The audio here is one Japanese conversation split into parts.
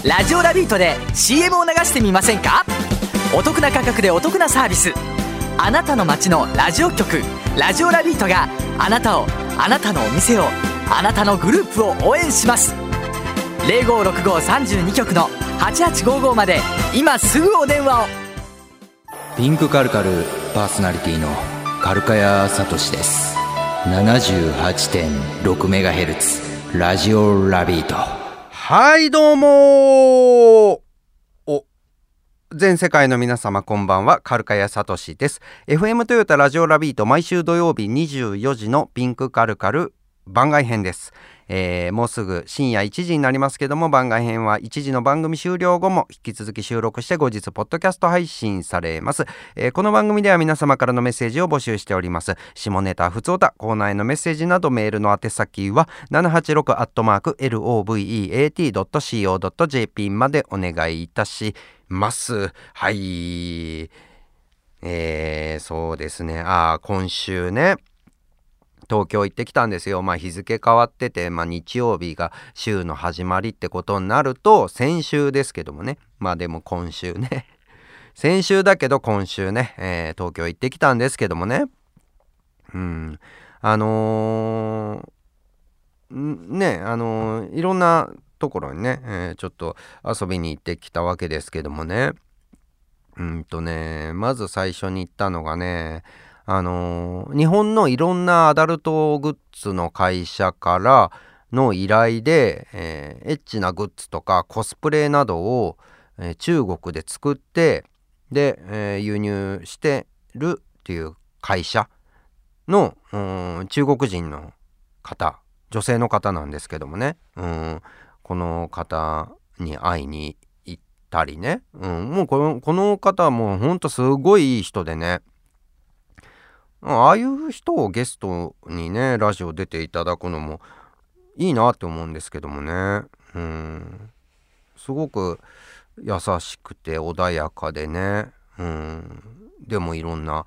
ラジオラビートで CM を流してみませんか？お得な価格でお得なサービス。あなたの街のラジオ局ラジオラビートがあなたを、あなたのお店を、あなたのグループを応援します。056532局の8855まで今すぐお電話を。 ピンクカルカルパーソナリティのカルカヤサトシです。 78.6MHz ラジオラビート。 はいどうも全世界の皆様こんばんは、カルカヤサトシです。 FM トヨタラジオラビート、毎週土曜日24時のピンクカルカル番外編です。もうすぐ深夜1時になりますけども、番外編は1時の番組終了後も引き続き収録して後日ポッドキャスト配信されます。この番組では皆様からのメッセージを募集しております。下ネタ、ふつおた、コーナーへのメッセージなどメールの宛先は 786@lovet.co.jp までお願いいたします。はい、そうですね、今週ね東京行ってきたんですよ。日付変わってて、日曜日が週の始まりってことになると先週ですけどもね、でも今週ね先週だけど今週ね、東京行ってきたんですけどもね、いろんなところにね、ちょっと遊びに行ってきたわけですけどもね、まず最初に行ったのがね、日本のいろんなアダルトグッズの会社からの依頼で、エッチなグッズとかコスプレなどを、中国で作ってで、輸入してるっていう会社の、中国人の方、女性の方なんですけどもね、この方に会いに行ったりね、もうこの方はもうほんとすごいいい人でね、ああいう人をゲストにねラジオ出ていただくのもいいなって思うんですけどもね、すごく優しくて穏やかでね、でもいろんな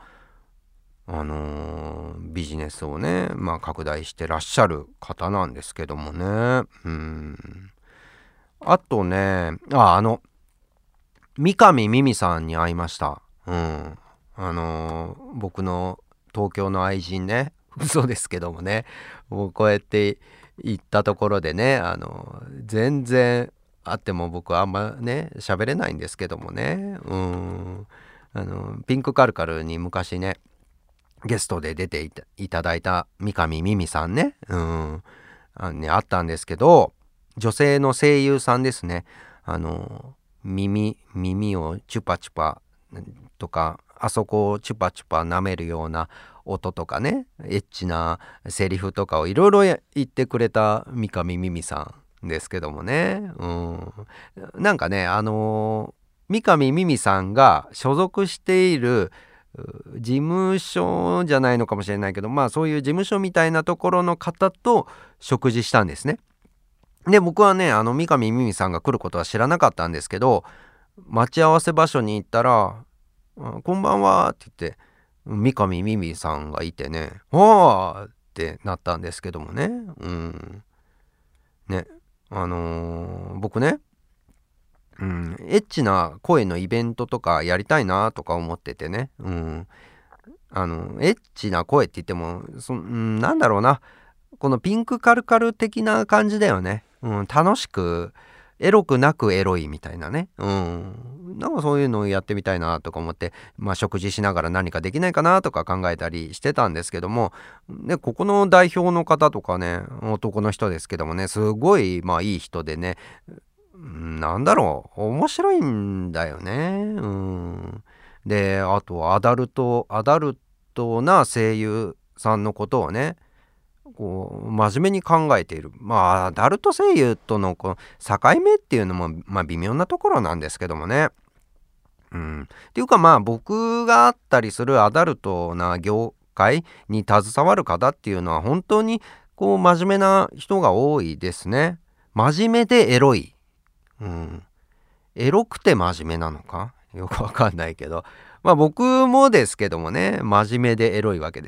ビジネスをね拡大してらっしゃる方なんですけどもね、あとね三上ミミさんに会いました。僕の東京の愛人ね、嘘ですけどもね、もうこうやって行ったところでね、全然会っても僕はあんまね喋れないんですけどもね、ピンクカルカルに昔ねゲストで出ていただいた三上ミミさんね、会ったんですけど、女性の声優さんですね。耳をチュパチュパとか、あそこをチュパチュパ舐めるような音とかね、エッチなセリフとかをいろいろ言ってくれた三上ミミさんですけどもね、なんかね三上ミミさんが所属している事務所じゃないのかもしれないけど、そういう事務所みたいなところの方と食事したんですね。で僕はね三上ミミさんが来ることは知らなかったんですけど、待ち合わせ場所に行ったらこんばんはって言って三上ミミさんがいてね、わーってなったんですけどもね、僕ね、エッチな声のイベントとかやりたいなとか思っててね、エッチな声って言ってもなんだろうな、このピンクカルカル的な感じだよね、楽しくエロくなくエロいみたいなね、なんかそういうのをやってみたいなとか思って、食事しながら何かできないかなとか考えたりしてたんですけども、でここの代表の方とかね、男の人ですけどもね、すごいいい人でね、なんだろう、面白いんだよね。であとアダルトな声優さんのことをねこう真面目に考えている。アダルト声優とのこの境目っていうのも微妙なところなんですけどもね。っていうか僕があったりするアダルトな業界に携わる方っていうのは本当にこう真面目な人が多いですね。真面目でエロい。エロくて真面目なのかよくわかんないけど、僕もですけどもね、真面目でエロいわけですね。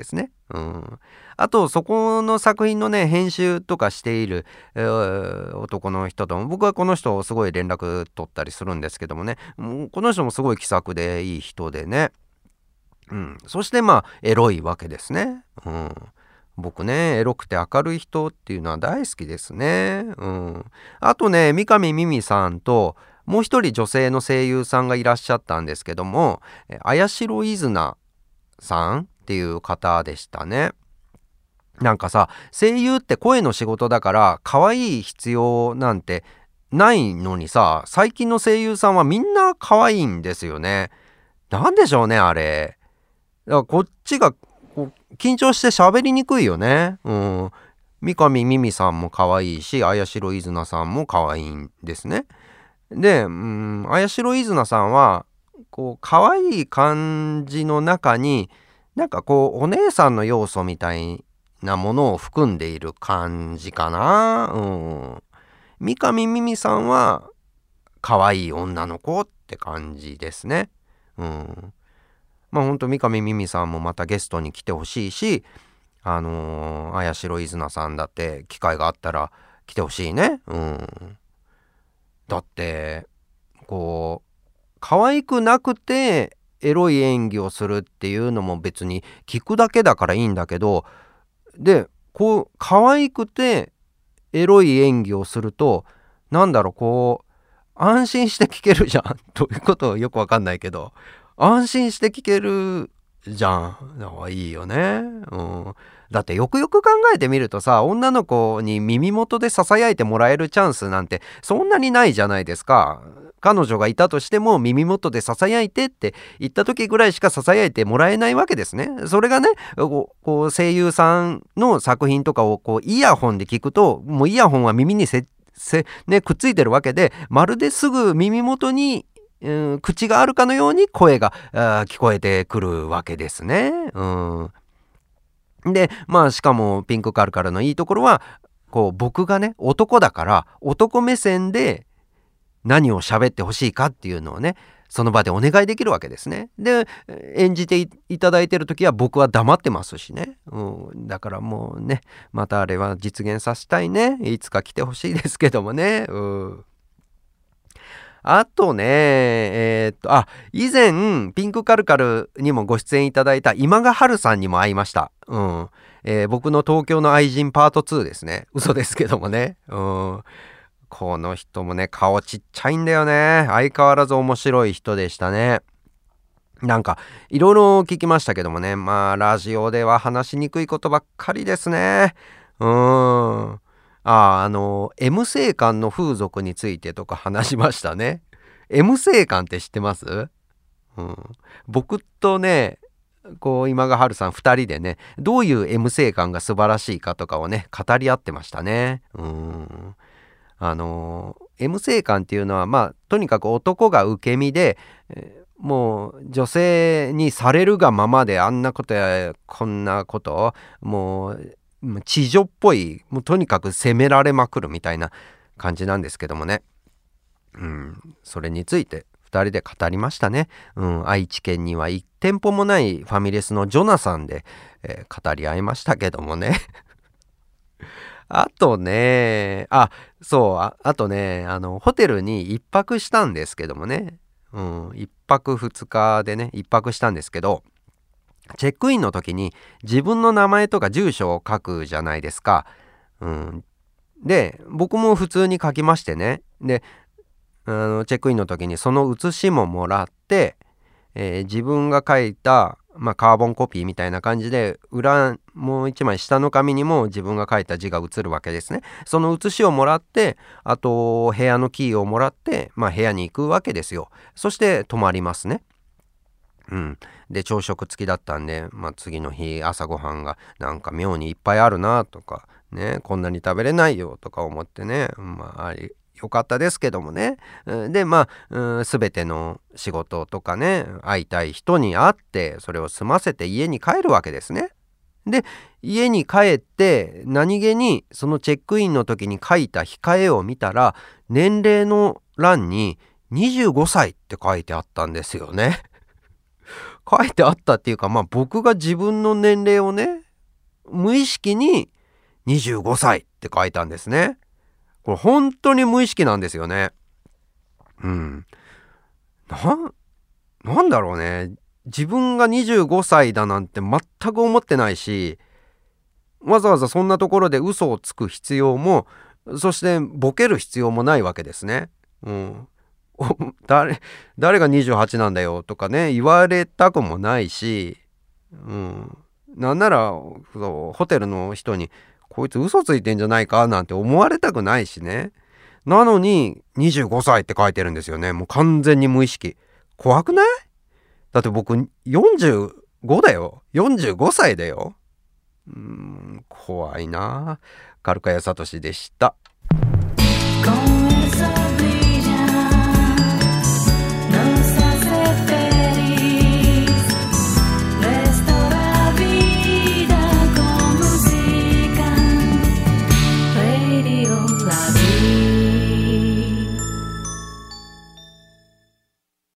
あとそこの作品のね編集とかしている、男の人とも僕はこの人をすごい連絡取ったりするんですけどもね、この人もすごい気さくでいい人でね、そしてエロいわけですね。僕ねエロくて明るい人っていうのは大好きですね。あとね三上ミミさんともう一人女性の声優さんがいらっしゃったんですけども、綾代イズナさんっていう方でしたね。なんかさ、声優って声の仕事だから可愛い必要なんてないのにさ、最近の声優さんはみんな可愛いんですよね。なんでしょうねあれ。だからこっちが緊張して喋りにくいよね。三上ミミさんも可愛いし、綾代イズナさんも可愛いんですね。で、綾代イズナさんは可愛い感じの中になんかお姉さんの要素みたいなものを含んでいる感じかな。三上ミミさんは可愛い女の子って感じですね。ほんと三上ミミさんもまたゲストに来てほしいし、綾代イズナさんだって機会があったら来てほしいね。だって可愛くなくてエロい演技をするっていうのも別に聞くだけだからいいんだけど、で可愛くてエロい演技をすると安心して聞けるじゃん。どういうことよくわかんないけど安心して聞けるじゃん。だからいいよね。だってよくよく考えてみるとさ、女の子に耳元で囁いてもらえるチャンスなんてそんなにないじゃないですか。彼女がいたとしても耳元で囁いてって言った時ぐらいしか囁いてもらえないわけですね。それがね声優さんの作品とかをイヤホンで聞くと、もうイヤホンは耳にくっついてるわけで、まるですぐ耳元に口があるかのように声が聞こえてくるわけですね。でしかもピンクカルカルのいいところは僕がね男だから男目線で何を喋ってほしいかっていうのをねその場でお願いできるわけですね。で演じていただいてる時は僕は黙ってますしね。だからもうねまたあれは実現させたいね。いつか来てほしいですけどもね。あとね以前ピンクカルカルにもご出演いただいた今賀春さんにも会いました。僕の東京の愛人パート2ですね。嘘ですけどもね。この人もね顔ちっちゃいんだよね。相変わらず面白い人でしたね。なんかいろいろ聞きましたけどもね、ラジオでは話しにくいことばっかりですね。M 星館の風俗についてとか話しましたね。M 星館って知ってます？僕とね今賀春さん2人でねどういう M 星館が素晴らしいかとかをね語り合ってましたね。M 星館っていうのはとにかく男が受け身で、もう女性にされるがままであんなことやこんなこともう地女っぽい、もうとにかく責められまくるみたいな感じなんですけどもね。それについて2人で語りましたね。愛知県には1店舗もないファミレスのジョナサンで、語り合いましたけどもね。あとねあとねホテルに1泊したんですけどもね。1泊2日でね1泊したんですけど、チェックインの時に自分の名前とか住所を書くじゃないですか。で僕も普通に書きましてね。でチェックインの時にその写しももらって、自分が書いた、カーボンコピーみたいな感じで裏もう一枚下の紙にも自分が書いた字が写るわけですね。その写しをもらって、あと部屋のキーをもらって、部屋に行くわけですよ。そして泊まりますね。で朝食付きだったんで、次の日朝ごはんがなんか妙にいっぱいあるなとかね、こんなに食べれないよとか思ってね、よかったですけどもね。で全ての仕事とかね会いたい人に会ってそれを済ませて家に帰るわけですね。で家に帰って何気にそのチェックインの時に書いた控えを見たら年齢の欄に25歳って書いてあったんですよね。書いてあったっていうか僕が自分の年齢をね無意識に25歳って書いたんですね。これ本当に無意識なんですよね。なんだろうね。自分が25歳だなんて全く思ってないし、わざわざそんなところで嘘をつく必要も、そしてボケる必要もないわけですね。誰が28なんだよとかね、言われたくもないし、なんならホテルの人にこいつ嘘ついてんじゃないかなんて思われたくないしね。なのに25歳って書いてるんですよね。もう完全に無意識。怖くない？だって僕45だよ。45歳だよ。怖いな。カルカヤサトシでした。